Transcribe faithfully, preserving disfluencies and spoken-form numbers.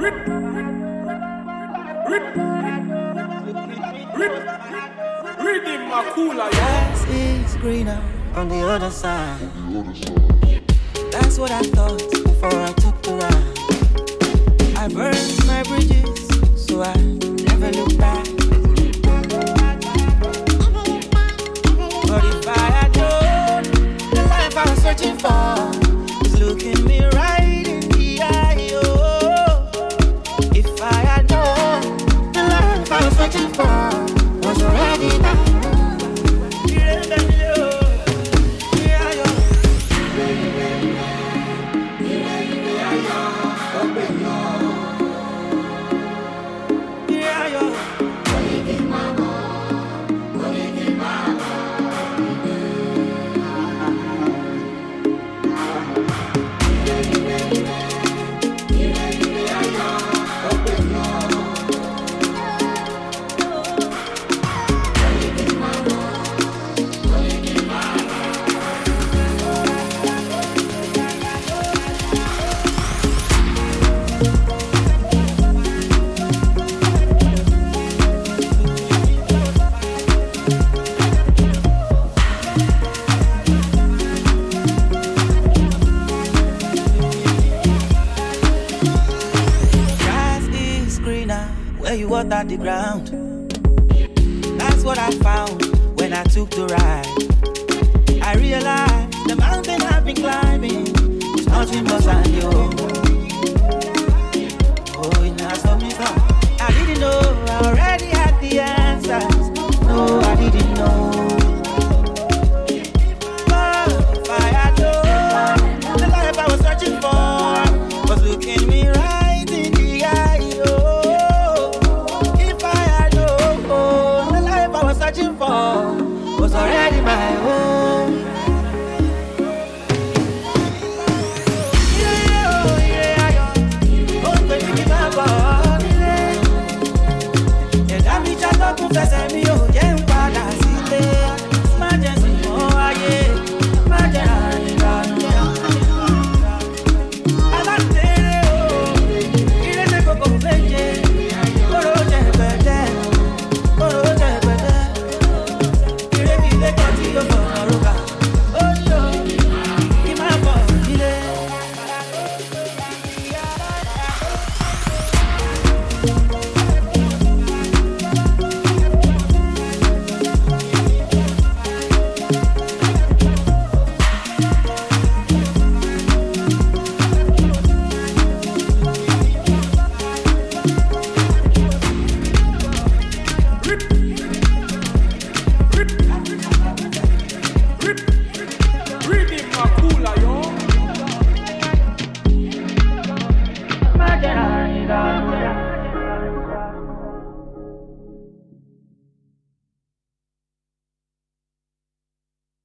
Reading my cooler, grass is greener on the other side. That's what I thought before I took the ride. I burned my bridges, so I never look back. But if I had known the life I was searching for was looking me right in the eye, oh. If I had known the life I was searching for was already there. Water the ground. That's what I found when I took the ride. I realized the mountain I've been climbing is nothing but sand, yo.